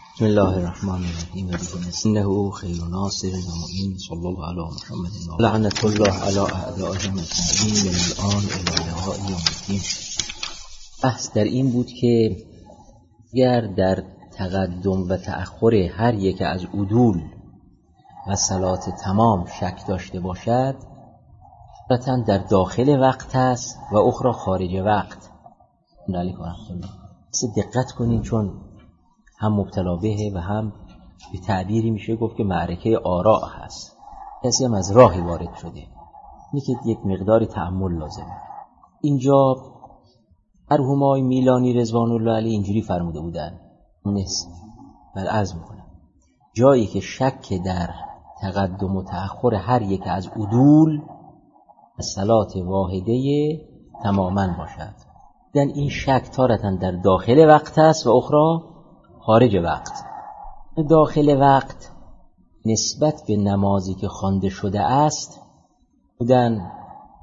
بسم الله الرحمن الرحیم انه خیر ناصر و معین صلی الله علی محمد لعنت الله علی اعدائهم اجمعین من الان الی لقاء یوم الدین. بحث در این بود که اگر در تقدم و تأخر هر یک از عدول و صلات تمام شک داشته باشد، البته در داخل وقت است و اخرى خارج وقت. علیکم رحمت الله. دقت کنین چون هم مبتلا به و هم به تعبیری میشه گفت که معرکه آراء هست. کسی هم از راهی وارد شده، اینه که یک مقداری تأمل لازمه. اینجا مرحوم آقای میلانی رضوان الله علیه اینجوری فرموده بودن، نیست بل عرض میکنم جایی که شک در تقدم و تأخر هر یک از عدول صلات واحده تماما باشد، در این شک تارتاً در داخل وقت است و اخرى خارج وقت. داخل وقت نسبت به نمازی که خوانده شده است بودن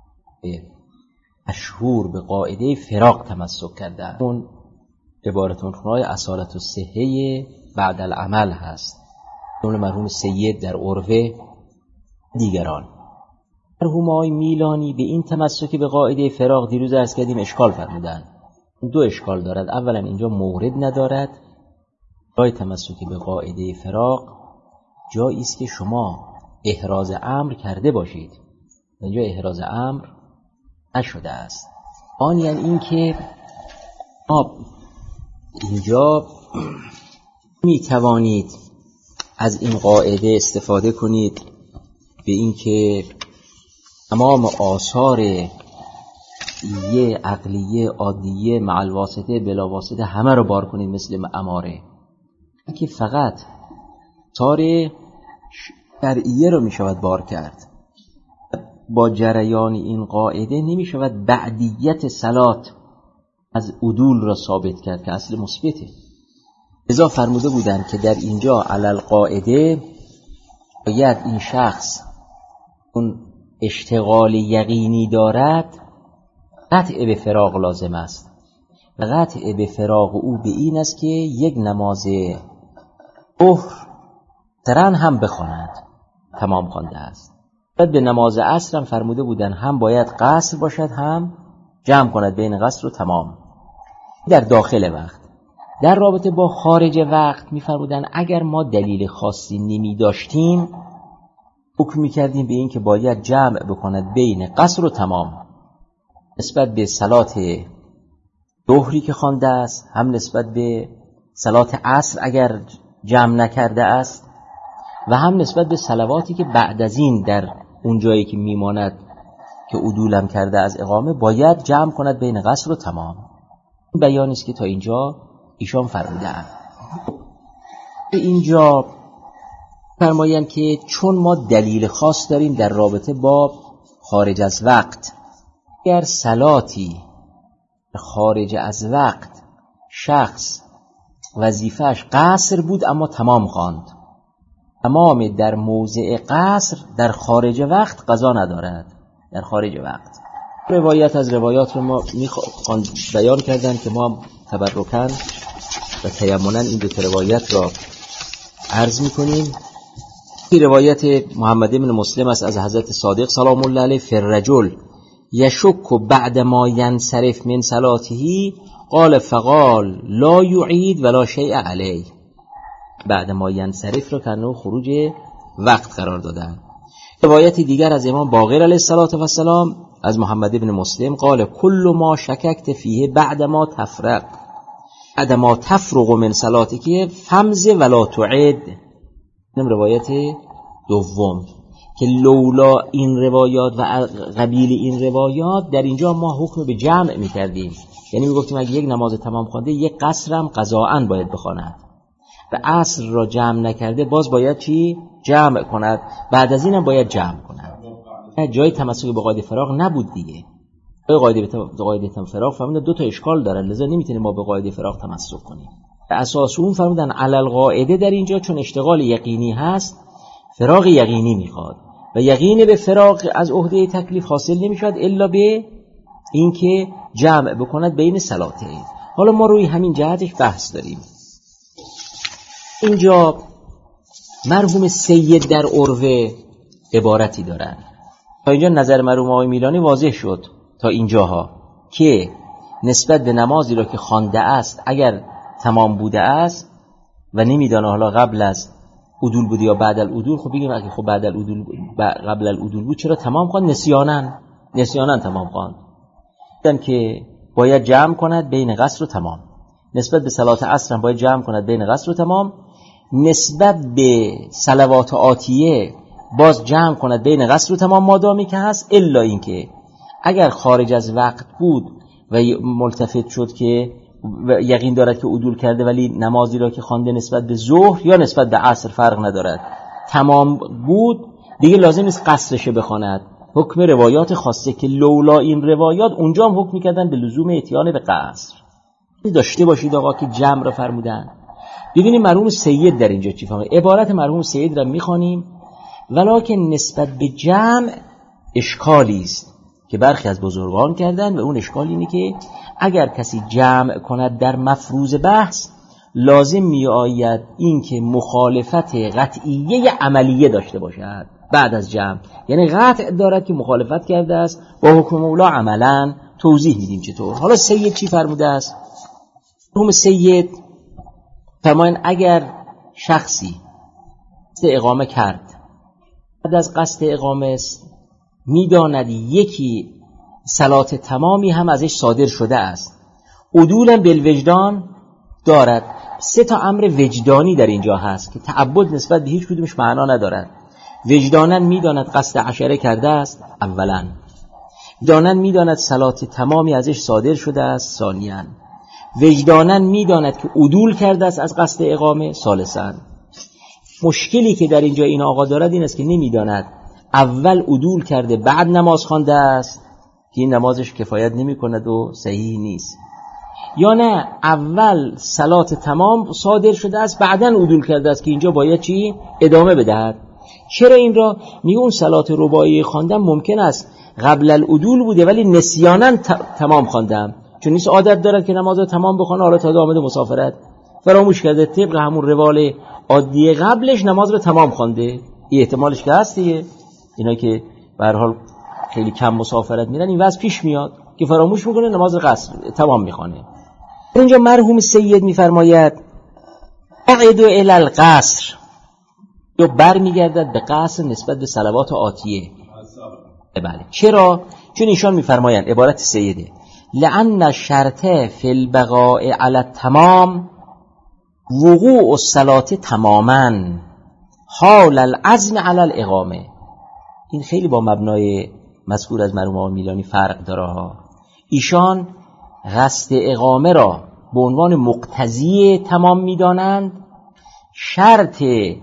مشهور به قاعده فراق تمسک کردن. اون عبارتون خونهای اصالت و صحه بعد العمل هست، اون مرحوم سید در عروه دیگران. مرحوم آقای میلانی به این تمسک به قاعده فراق دیروز عرض کردیم اشکال فرمودن. دو اشکال دارد. اولا اینجا مورد ندارد. جای تمسک به قاعده فراق جایی است که شما احراز امر کرده باشید، اینجا احراز امر نشده است. آن یعنی این که اینجا می توانید از این قاعده استفاده کنید به این که تمام آثار یه عقلیه عادیه مع الواسطه بلا واسطه همه رو بار کنید مثل اماره، که فقط آثار شرعیه رو می شود بار کرد. با جریان این قاعده نمی شود بعدیت صلات از عدول را ثابت کرد که اصل مثبته. لذا فرموده بودند که در اینجا علل قاعده باید این شخص اون اشتغال یقینی دارد، قطع به فراق لازم است و قطع به فراق او به این است که یک نماز ظهر ترن هم بخواند تمام خوانده است. بعد به نماز عصر هم فرموده بودن هم باید قصر باشد هم جمع کند بین قصر و تمام در داخل وقت. در رابطه با خارج وقت می فرمودن اگر ما دلیل خاصی نمی داشتیم حکم می کردیم به این که باید جمع بکند بین قصر و تمام، نسبت به صلات ظهری که خوانده است هم نسبت به صلات عصر اگر جمع نکرده است و هم نسبت به صلواتی که بعد از این در اون جایی که میماند که عدولم کرده از اقامه باید جمع کند بین قصر و تمام. این بیانی است که تا اینجا ایشان فرمودند. اینجا فرمایند که چون ما دلیل خاص داریم در رابطه با خارج از وقت، اگر صلاتی خارج از وقت شخص وظیفهش قصر بود اما تمام خواند، تمام در موضع قصر در خارج وقت قضا ندارد. در خارج وقت روایت از روایات رو ما بیان کردن که ما تبرکاً و تیمناً این دو روایت را عرض می‌کنیم. این روایت محمد بن مسلم است از حضرت صادق سلام الله علیه فی الرجل یشک بعد ما ینصرف من صلاته قال فقال لا یعید ولا شیء علیه. بعد ما ینصرف رو کنه خروج وقت قرار دادن. روایت دیگر از امام باقر علیه السلام از محمد بن مسلم قال کل ما شککت فیه بعد ما تفرق بعد ما تفرق من صلاته که فمز ولا تعد. این روایت دوم که لولا این روایات و قبیل این روایات در اینجا ما حکم به جمع میکردیم، یعنی میگفتیم اگه یک نماز تمام خوانده یک قصرم قضاءً باید بخواند و عصر را جمع نکرده باز باید چی؟ جمع کند، بعد از اینم باید جمع کند. جای تمسک به قاعده فراق نبود دیگه. قاعده فراق فهمیدن دو تا اشکال داره، لذا نمیتونیم ما به قاعده فراق تمسک کنیم. اساس اون فرمودن علل قاعده در اینجا چون اشتغال یقینی هست فراق یقینی میخواد و یقین به فراق از عهده تکلیف حاصل نمیشود الا به اینکه جمع بکند بین صلاته. حالا ما روی همین جهتش بحث داریم. اینجا مرحوم سید در عروه عبارتی دارن. تا اینجا نظر مرحوم آقای میلانی واضح شد تا اینجاها که نسبت به نمازی را که خوانده است اگر تمام بوده است و نمیدانه حالا قبل از عدول بوده یا بعد العدول، خب بگیم اگه خب بعد العدول قبل العدول بود چرا تمام خواند؟ نسیاناً تمام خواند. دیدن که باید جمع کند بین قصر و تمام. نسبت به صلات عصر هم باید جمع کند بین قصر و تمام. نسبت به صلوات آتیه باز جمع کند بین قصر و تمام مادامی که هست، الا اینکه اگر خارج از وقت بود و ملتفت شد که یقین دارد که عدول کرده ولی نمازی را که خوانده نسبت به ظهر یا نسبت به عصر فرق ندارد تمام بود، دیگه لازم نیست قصرش بخواند. حکم روایات خاصه که لولا این روایات اونجا هم حکم می‌کردن به لزوم اتیان به قصر. داشته باشید آقا که جمع را فرمودن. ببینیم مرحوم سید در اینجا چی فرمود. عبارت مرحوم سید را می‌خوانیم، ولکن نسبت به جمع اشکالی است که برخی از بزرگان کردن و اون اشکال اینه که اگر کسی جمع کند در مفروض بحث لازم می آید این که مخالفت قطعیه عملیه داشته باشد بعد از جمع، یعنی قطع دارد که مخالفت کرده است با حکم مولا. عملا توضیح میدیم چطور. حالا سید چی فرموده است؟ مرحوم سید فرمایند اگر شخصی قصد اقامه کرد، بعد از قصد اقامه است میداند یکی صلات تمامی هم ازش صادر شده است، عدولا بالوجدان دارد. 3 امر وجدانی در اینجا هست که تعبد نسبت به هیچ کدومش معنا ندارد. وجدانا میداند قصد عشره کرده است اولا، وجدانا میداند صلات تمامی ازش صادر شده است ثانیا، وجدانا میداند که عدول کرده است از قصد اقامه ثالثا. مشکلی که در اینجا این آقا دارد این است که نمیداند اول عدول کرده بعد نماز خوانده است که این نمازش کفایت نمی کند و صحیح نیست، یا نه اول صلات تمام صادر شده است بعدن عدول کرده است که اینجا باید چی؟ ادامه بدهد. چرا این را میگه؟ اون صلات رباعی خواندم ممکن است قبل العدول بوده ولی نسیاناً تمام خواندم، چون نیست عادت دارد که نماز رو تمام بخونه، حالا تا آمده مسافرت فراموش کرده طبق همون روال عادیه قبلش نماز رو تمام خوانده. این احتمالش که هست دیگه. اینا که به هر حال خیلی کم مسافرت میرن این وضع پیش میاد که فراموش میکنه نماز قصر تمام میخوانه. اینجا مرحوم سید میفرماید اعدو الی القصر، یا برمیگردد به قصر نسبت به صلوات آتیه. بله. چرا؟ چون ایشان میفرمایند عبارت سیده لأن الشرط فی البقاء علی التمام وقوع الصلاة تماما حال العزم علی الاقامه. این خیلی با مبنای مذکور از مرحوم آقای میلانی فرق داره ها. ایشان قصد اقامه را به عنوان مقتضی تمام میدانند. شرط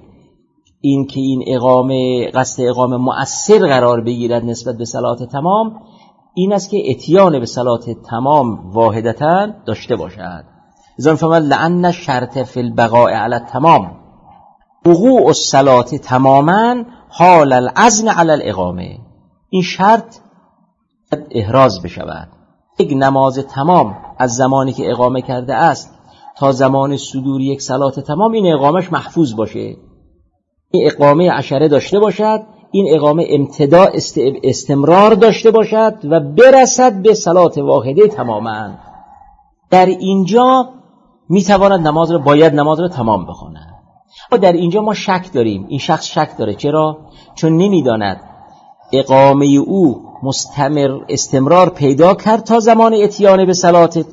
این که این اقامه قصد اقامه مؤثر قرار بگیرد نسبت به صلات تمام این است که اتیان به صلات تمام واحدتاً داشته باشد. اذن فرمود لأن الشرط فی البقاء علی التمام وقوع الصلاة تماما حال العزم علی الاقامه. این شرط احراز بشود. یک نماز تمام از زمانی که اقامه کرده است تا زمان صدور یک صلات تمام این اقامش محفوظ باشه، این اقامه عشره داشته باشد، این اقامه امتداء استمرار داشته باشد و برسد به صلات واحده تماما. در اینجا میتواند باید نماز رو تمام بخواند. و در اینجا ما شک داریم. این شخص شک داره. چرا؟ چون نمیداند اقامه او استمرار پیدا کرد تا زمان اتیان به صلات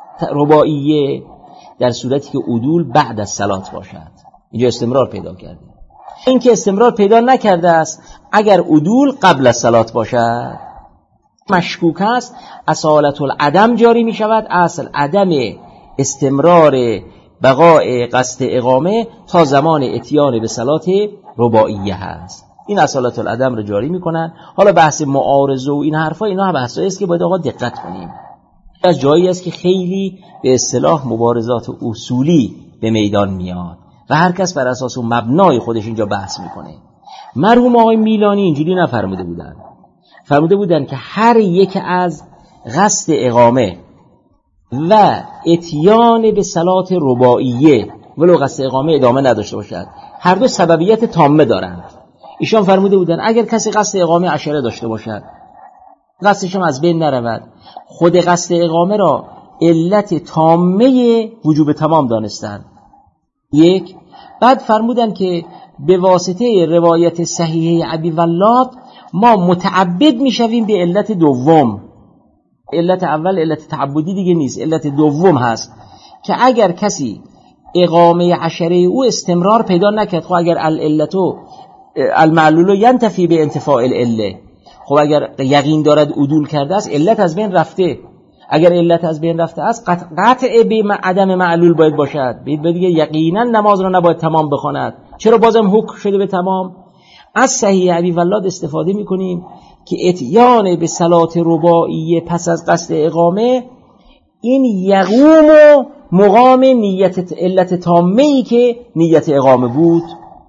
رباعیه، در صورتی که عدول بعد از صلات باشد. اینجا استمرار پیدا کرده. این که استمرار پیدا نکرده است اگر عدول قبل از صلات باشد مشکوک است، اصالت العدم جاری می شود. اصل عدم استمرار بقاء قصد اقامه تا زمان اتیان به صلات رباعیه هست. این اصالت العدم رو جاری می کنن. حالا بحث معارضه و این حرفا اینا بحثایی است که باید آقا دقت کنیم. از جایی است که خیلی به اصطلاح مبارزات اصولی به میدان میاد و هر کس بر اساس اون مبنای خودش اینجا بحث میکنه. مرحوم آقای میلانی اینجوری نفرموده بودن. فرموده بودن که هر یک از قصد اقامه و اتیان به صلات رباعیه ولو قصد اقامه ادامه نداشته باشد. هر دو سببیت تامه دارند. ایشان فرموده بودن اگر کسی قصد اقامه عشره داشته باشد، قصدش هم از بین نرود، خود قصد اقامه را علت تامه وجوب تمام دانستند. یک. بعد فرمودن که به واسطه روایت صحیحه ابی ولاد ما متعبد میشویم به علت دوم. علت اول علت تعبدی دیگه نیست، علت دوم هست که اگر کسی اقامه عشره او استمرار پیدا نکرد، خب اگر العلتو المعلول ینتفی به انتفاع العله، خب اگر یقین دارد عدول کرده است علت از بین رفته. اگر علت از بین رفته است قطع به عدم معلول باید باشد، دیگه یقینا نماز را نباید تمام بخواند. چرا بازم حکم شده به تمام؟ از صحیح ابی ولاد استفاده میکنیم که اتیان به صلات رباعیه پس از قصد اقامه این یقوم و مقام نیت علت تامه‌ای که نیت اقامه بود.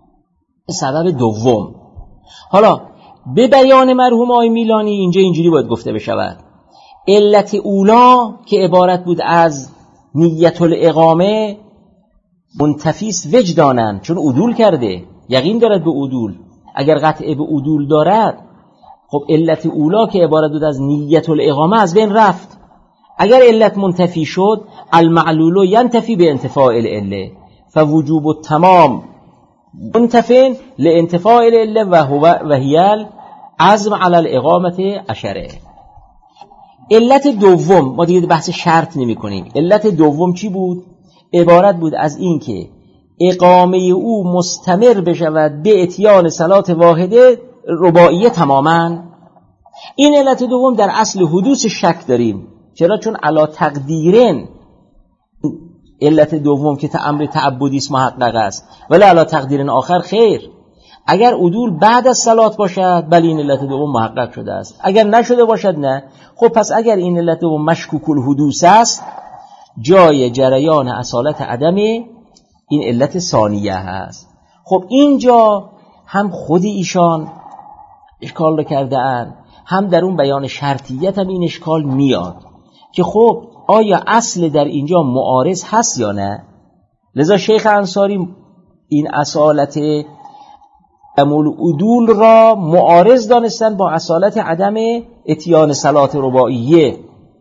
سبب دوم. حالا به بیان مرحوم آقای میلانی اینجا اینجوری باید گفته بشود: علت اولا که عبارت بود از نیت الاقامه منتفیس وجدانن، چون عدول کرده، یقین دارد به عدول. اگر قطع به عدول دارد، خب علت اولا که عبارت بود از نیت الاقامه از بین رفت. اگر علت منتفی شد، المعلول ینتفی به انتفاع العله، فوجوب التمام منتفن لانتفاع العله و هی العزم علی الاقامه عشره. علت دوم ما دیگه بحث شرط نمی کنیم. علت دوم چی بود؟ عبارت بود از این که اقامه او مستمر بشود به اتیان صلات واحده رباعیه تماما. این علت دوم در اصل حدوث شک داریم. چرا؟ چون علا تقدیرن علت دوم که امر تعبدی است محقق است، ولی علا تقدیرن آخر خیر. اگر عدول بعد از صلات باشد، بلی این علت دوم محقق شده است. اگر نشده باشد نه. خب پس اگر این علت دوم مشکوک الحدوث است، جای جریان اصالت عدم این علت ثانیه هست. خب اینجا هم خود ایشان اشکال رو کرده اند، هم در اون بیان شرطیت هم این اشکال میاد که خب آیا اصل در اینجا معارض هست یا نه؟ لذا شیخ انصاری این اصالت عدول را معارض دانستن با اصالت عدم اتیان صلات رباعیه.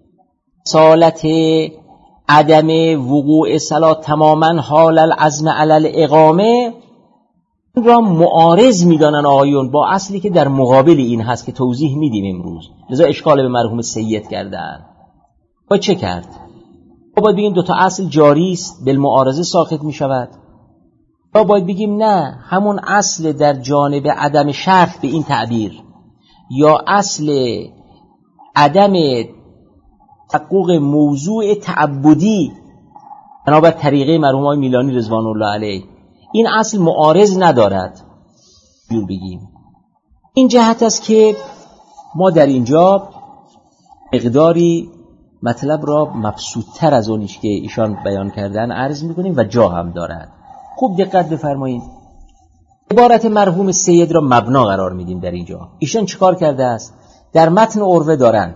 اصالت عدم وقوع صلات تماما حال العزم علی الاقامه را معارض میدانن آقایون با اصلی که در مقابل این هست که توضیح میدیم امروز. لذا اشکال به مرحوم سید کردن. باید چه کرد؟ باید بگیم دوتا اصل جاری است، بالمعارضه ساقط میشود، یا باید بگیم نه، همون اصل در جانب عدم شرط به این تعبیر، یا اصل عدم تحقق موضوع تعبدی بنابر طریقه مرحوم آقای میلانی رضوان الله علیه، این اصل معارض ندارد. جور بگیم این جهت است که ما در اینجا مقداری مطلب را مبسوط‌تر از اونیش که ایشان بیان کردن عرض می‌کنیم و جا هم دارد. خوب دقت بفرمایید. عبارت مرحوم سید را مبنا قرار میدیم در اینجا. ایشان چیکار کرده است؟ در متن عروه دارن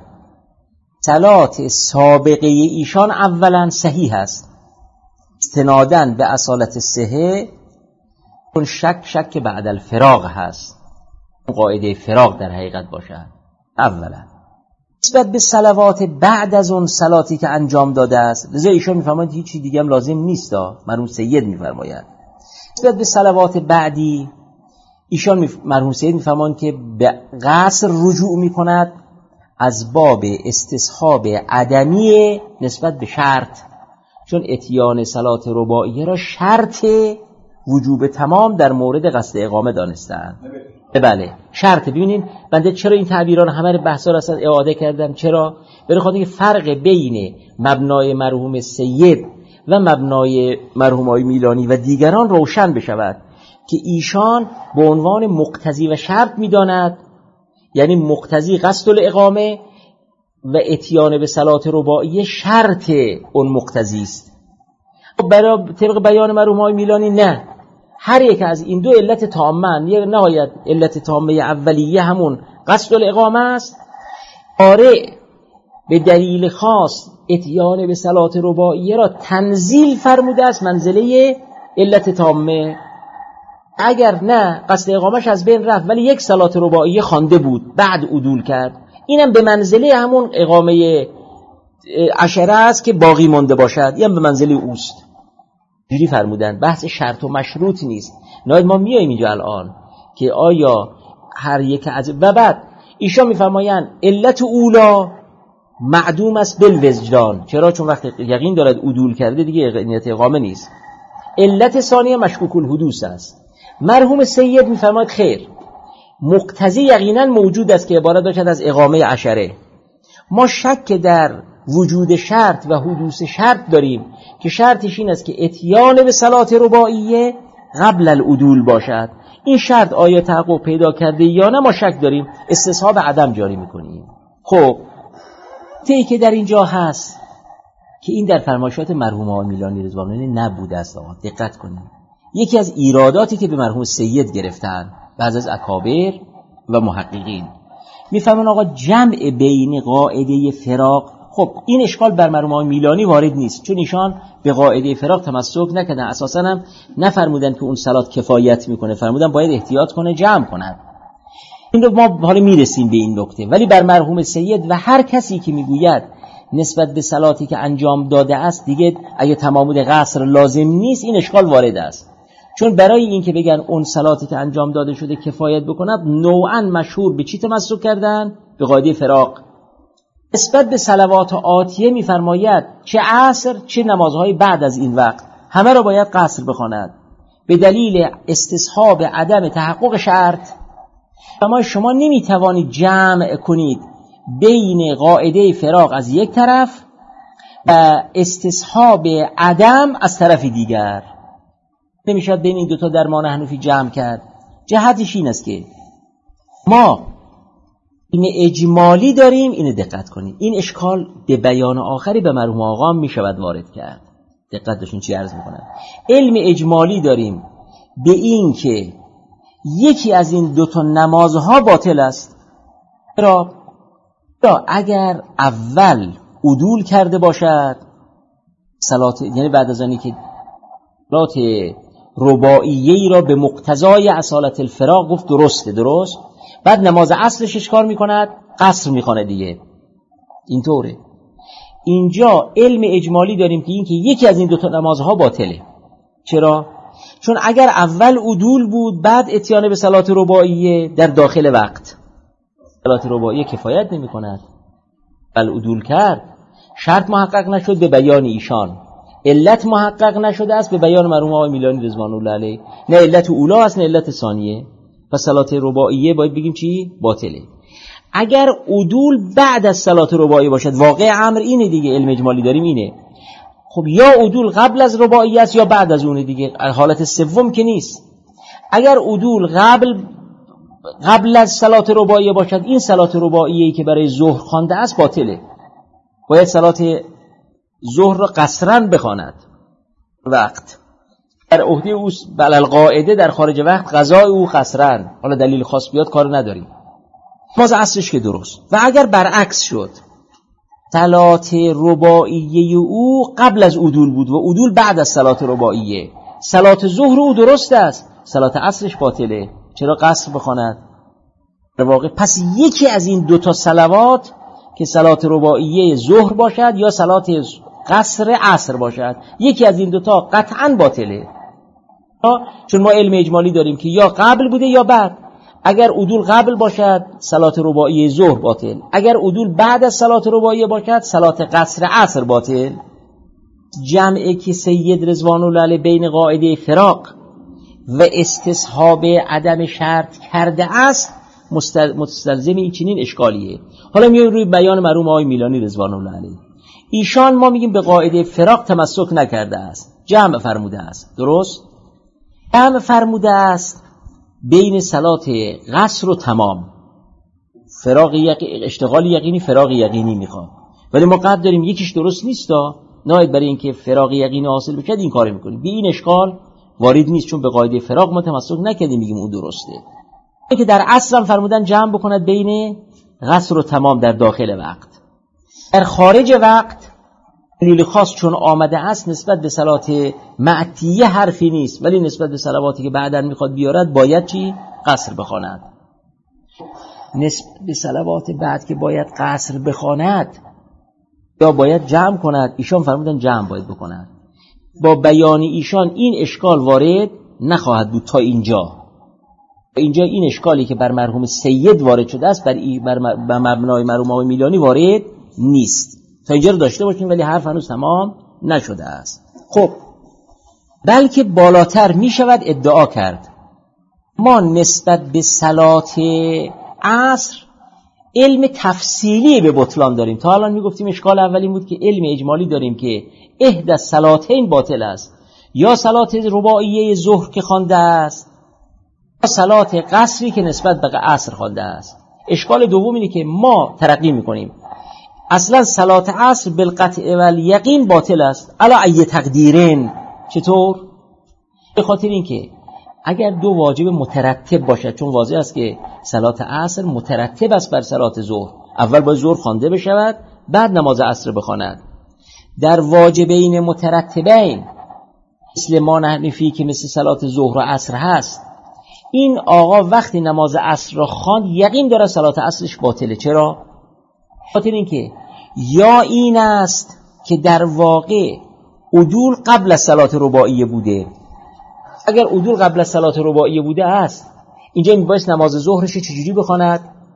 صلات سابقه ایشان اولا صحیح است، استنادن به اصالت صحه، اون شک بعد الفراغ هست، اون قاعده فراغ در حقیقت باشد. اولا نسبت به صلوات بعد از اون صلاتی که انجام داده است، لذا ایشان میفرمایند هیچ چیز دیگه هم لازم نیست. مرحوم سید میفرماید نسبت به صلوات بعدی ایشان مرحوم سید میفرمایند که به قصر رجوع میکند از باب استصحاب عدمی نسبت به شرط، چون اتیان صلات رباعیه را شرط وجوب تمام در مورد قصد اقامه دانستند. بله شرط. ببینید بنده چرا این تعبیران همه بحثا را اصلا اعاده کردم؟ چرا؟ برای خاطر اینکه فرق بین مبنای مرحوم سید و مبنای مرحوم آقای میلانی و دیگران روشن بشود که ایشان به عنوان مقتضی و شرط می‌داند، یعنی مقتضی قصد الاقامه و اتیان به صلات رباعیه شرط اون مقتضی است. برای طبق بیان مرحوم آقای میلانی نه، هر یک از این دو علت تامه، یه نهایت علت تامه اولیه همون قصد الاقامه است، آره به دلیل خاص اتیان به صلات رباعیه را تنزیل فرموده است منزله علت تامه. اگر نه قصد اقامش از بین رفت ولی یک صلات رباعیه خوانده بود بعد عدول کرد، اینم به منزله همون اقامه عشره است که باقی مانده باشد، اینم به منزله اوست. جوری فرمودن. بحث شرط و مشروط نیست. ناید ما میاییم اینجا الان که آیا هر یک از و بعد ایشان میفرمایند علت اولا معدوم است بالوجدان. چرا؟ چون وقتی یقین دارد عدول کرده دیگه نیت اقامه نیست. علت ثانیه مشکوک الحدوث است. مرحوم سید میفرماید خیر، مقتضی یقینا موجود است که عبارت باشد از اقامه عشره. ما شک در وجود شرط و حدوث شرط داریم که شرطش این است که اتیان به صلات رباعیه قبل العدول باشد. این شرط آیا تحقق پیدا کرده یا نه ما شک داریم، استصحاب عدم جاری میکنیم. خب نکته‌ای که در اینجا هست که این در فرمایشات مرحوم آقای میلانی رضوان الله نبوده است. دقت کنید، یکی از ایراداتی که به مرحوم سید گرفتن بعضی از اکابر و محققین میفهمن آقا جمع بین قاعده فراق، خب این اشکال بر مرحوم آقای میلانی وارد نیست چون ایشان به قاعده فراق تمسک نکردن، اساسا هم نفرمودن که اون صلات کفایت میکنه، فرمودن باید احتیاط کنه جمع کند. این رو ما حالا میرسیم به این نکته. ولی بر مرحوم سید و هر کسی که میگوید نسبت به صلاتی که انجام داده است دیگه اگه تمامود قصر لازم نیست، این اشکال وارد است. چون برای این که بگن اون صلاتی که انجام داده شده کفایت بکند، نوعا مشهور به چی تمسک کردن؟ به قاعده فراق. نسبت به صلوات آتیه میفرماید چه عصر چه نمازهای بعد از این وقت همه را باید قصر بخواند به دلیل استصحاب عدم تحقق شرط. اما شما نمیتوانید جمع کنید بین قاعده فراق از یک طرف و استصحاب عدم از طرف دیگر. نمیشد بین این دوتا درمان حنفی جمع کرد. جهتش این است که ما این اجمالی داریم، اینو دقت کنید، این اشکال به بیان آخری به مرحوم آقا میشود وارد کرد. دقت داشتین چی عرض میکنم. علم اجمالی داریم به این که یکی از این دوتا نمازها باطل است. را اگر اول عدول کرده باشد صلات، یعنی بعد از آنی که صلات رباعیه‌ای را به مقتضای اصالت الفراق گفت درست، بعد نماز اصلش چیکار میکند؟ قصر میکنه دیگه. اینطوره. اینجا علم اجمالی داریم که این که یکی از این دوتا نمازها باطله. چرا؟ چون اگر اول عدول بود بعد اتیان به صلات رباعیه در داخل وقت، صلات رباعیه کفایت نمی کند. بل عدول کرد، شرط محقق نشد به بیان ایشان، علت محقق نشده است به بیان مرحوم آقای میلانی رضوان الله علیه. نه علت اولا است نه علت ثانیه. پس صلات رباعیه باید بگیم چی؟ باطله. اگر عدول بعد از صلات رباعیه باشد، واقع امر اینه دیگه، علم اجمالی داریم اینه. خب یا عدول قبل از رباعیه است یا بعد از اونه دیگه، حالت سوم که نیست. اگر عدول قبل از صلات رباعیه باشد، این صلات رباعیه‌ای که برای ظهر خوانده است باطله. باید صلات ظهر را قصرا بخواند. وقت در عهده او بل القاعده در خارج وقت قضای او قصرا، حالا دلیل خاص بیاد کار نداریم. نماز عصرش که درست. و اگر برعکس شد، صلات رباعیه او قبل از عدول بود و عدول بعد از صلات رباعیه، صلات ظهر او درست است، صلات عصرش باطله. چرا قصر بخواند؟ در واقع پس یکی از این دوتا صلوات که صلات رباعیه ظهر باشد یا صلات قصر عصر باشد، یکی از این دوتا قطعا باطله. چون ما علم اجمالی داریم که یا قبل بوده یا بعد. اگر عدول قبل باشد صلات رباعیه ظهر باطل، اگر عدول بعد از صلات رباعیه باشد صلات قصر عصر باطل. جمعی که سید رضوان الله علیه بین قاعده فراق و استصحاب عدم شرط کرده است مستلزم این چنین اشکالیه. حالا میایم روی بیان مرحوم آقای میلانی رضوان الله علیه. ایشان ما میگیم به قاعده فراق تمسک نکرده است، جمع فرموده است. درست؟ جمع فرموده است بین صلات قصر و تمام. فراق اشتغال یقینی فراق یقینی میخواد، ولی ما قد داریم یکیش درست نیستا، نهایت برای اینکه فراق یقینی حاصل بشه این کارو میکنیم. به این اشکال وارد نیست چون به قاعده فراق ما تمسک نکردیم میگیم اون درسته. اینکه در اصل هم فرمودن جمع بکند بین قصر و تمام در داخل وقت. در خارج وقت دلیل خاص چون آمده است نسبت به صلات معتیه حرفی نیست، ولی نسبت به صلواتی که بعداً میخواد بیارد باید چی؟ قصر بخواند. نسبت به صلوات بعد که باید قصر بخواند یا باید جمع کند، ایشان فرمودن جمع باید بکند. با بیان ایشان این اشکال وارد نخواهد بود تا اینجا این اشکالی که بر مرحوم سید وارد شده است بر مبنای مرحوم آقای میلانی وارد نیست. تا اینجا رو داشته باشیم، ولی حرف هنوز تمام نشده است. خب بلکه بالاتر می شود ادعا کرد ما نسبت به صلات عصر علم تفصیلی به بطلان داریم. تا الان میگفتیم اشکال اولی بود که علم اجمالی داریم که احدى الصلاتین باطل است، یا صلات رباعیه ظهر که خوانده است یا صلات قصری که نسبت به عصر خوانده است. اشکال دوم اینه که ما ترقی میکنیم اصلا صلات عصر بالقطع و الیقین باطل است. الا ای تقدیرین. چطور؟ به خاطر اینکه اگر دو واجب مترتب باشد، چون واضح است که صلات عصر مترتب است بر صلات ظهر، اول باید ظهر خوانده بشود بعد نماز عصر بخواند. در واجبین مترتبین مثل ما نحنفی که مثل صلات ظهر و عصر هست، این آقا وقتی نماز عصر را خواند یقین داره صلات عصرش باطله. چرا؟ خاطر اینکه یا این است که در واقع عدول قبل از صلات رباعیه بوده. اگر عدول قبل از صلات رباعیه بوده است، اینجا میبایست نماز ظهرش چجوری بخواند؟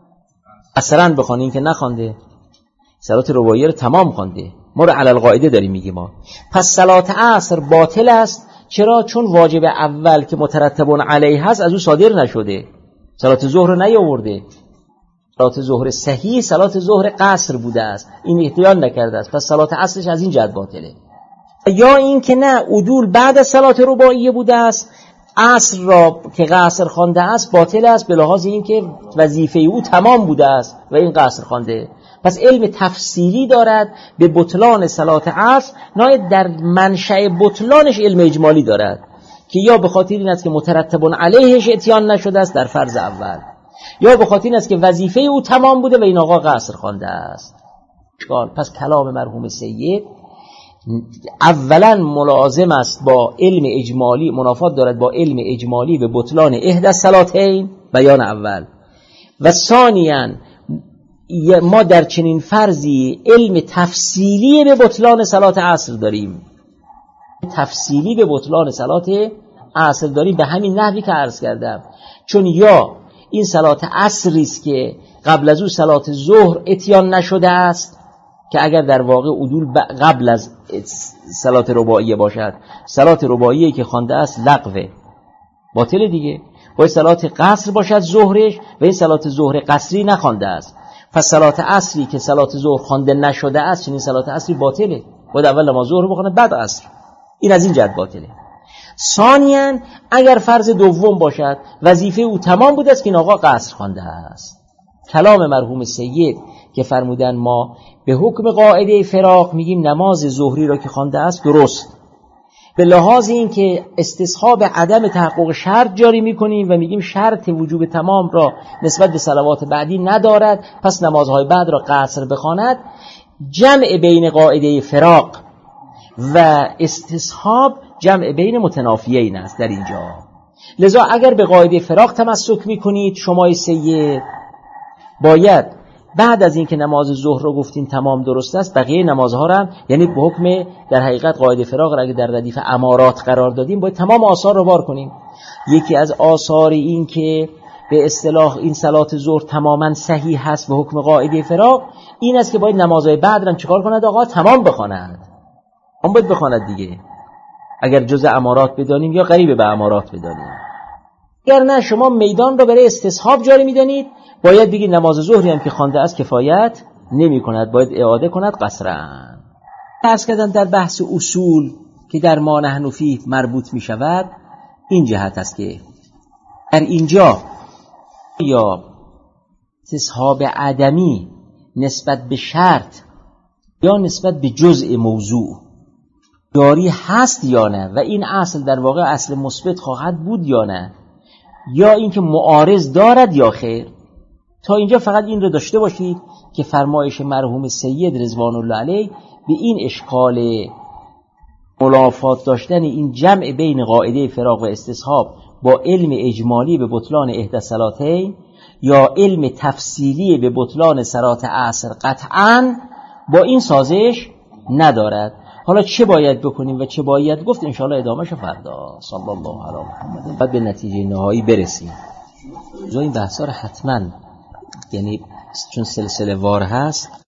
اصلا بخوانه. این که نخوانده، صلات رباعیه رو تمام خوانده. ما رو علی القاعده داریم میگیم ما. پس صلات عصر باطل است. چرا؟ چون واجب اول که مترتبون علیه هست از او صادر نشده، صلات ظهر رو نیاورده. صلات ظهر صحیح صلات ظهر قصر بوده است، این احتیال نکرده است، پس صلات عصرش از این جهت باطله. یا این که نه عدول بعد از صلات رباعیه بوده است، عصر را که قصر خوانده است باطل است به لحاظ این که وظیفه او تمام بوده است و این قصر خوانده. پس علم تفصیلی دارد به بطلان صلات عصر، نه در منشأ بطلانش علم اجمالی دارد که یا به خاطر این است که مترتبون علیهش اتیان نشده است در فرض اول، یا به خاطر این است که وظیفه او تمام بوده و این آقا قصر خوانده است. پس کلام مرحوم سید اولا ملازم است با علم اجمالی، منافات دارد با علم اجمالی به بطلان احدى الصلاتین، بیان اول. و ثانیاً ما در چنین فرضی علم تفصیلی به بطلان صلات عصر داریم. تفصیلی به بطلان صلات عصر داریم به همین نحوی که عرض کردم. چون یا این صلات عصری است که قبل از او صلات ظهر اتیان نشده است، که اگر در واقع عدول قبل از صلات رباعیه باشد، صلات رباعیه که خوانده است لغوه، باطل دیگه. باید صلات قصر باشد ظهرش و این صلات ظهر قصری نخوانده است. پس صلات عصری که صلات ظهر خوانده نشده است، چنین صلات عصری باطله. باید اول نماز ظهر بخونه بعد عصر. این از این جهت باطله. ثانیاً اگر فرض دوم باشد وظیفه او تمام بوده است که این آقا قصر خوانده است. کلام مرحوم سید که فرمودن ما به حکم قاعده فراق میگیم نماز ظهری را که خوانده است درست، به لحاظ این که استصحاب عدم تحقق شرط جاری میکنیم و میگیم شرط وجوب تمام را نسبت به صلوات بعدی ندارد، پس نمازهای بعد را قصر بخواند. جمع بین قاعده فراق و استصحاب جمع بین متنافیین است در اینجا. لذا اگر به قاعده فراق تمسک میکنید شما سید، باید بعد از این که نماز ظهر رو گفتین تمام درست است، بقیه نمازها را یعنی به حکم در حقیقت قاعده فراق را اگه در ردیف امارات قرار دادیم باید تمام آثار رو بار کنیم. یکی از آثار این که به اصطلاح این صلات ظهر تماما صحیح هست به حکم قاعده فراق این است که باید نمازهای بعد را چیکار کند آقا؟ تمام بخواند. اون باید بخواند دیگه، اگر جزء امارات بدانیم یا قریب به امارات بدانیم. اگر نه شما میدان رو برای استصحاب جاری میدانید، باید بگید نماز ظهری هم که خوانده است کفایت نمی کند، باید اعاده کند قصرا. عرض کردم در بحث اصول که در ما نحن فیه مربوط می شود این جهت است که در اینجا یا استصحاب عدمی نسبت به شرط یا نسبت به جزء موضوع جاری هست یا نه، و این اصل در واقع اصل مثبت خواهد بود یا نه، یا اینکه معارض دارد یا خیر. تا اینجا فقط این رو داشته باشید که فرمایش مرحوم سید رضوان الله علیه به این اشکال ملافات داشتن این جمع بین قاعده فراق و استصحاب با علم اجمالی به بطلان احدی الصلاتین یا علم تفصیلی به بطلان صلات عصر قطعاً با این سازش ندارد. حالا چه باید بکنیم و چه باید گفت انشاءالله ادامهش فردا. صلی الله علی محمد. بعد به نتیجه نهایی برسیم. این بحثا رو حتما، یعنی چون سلسله وار هست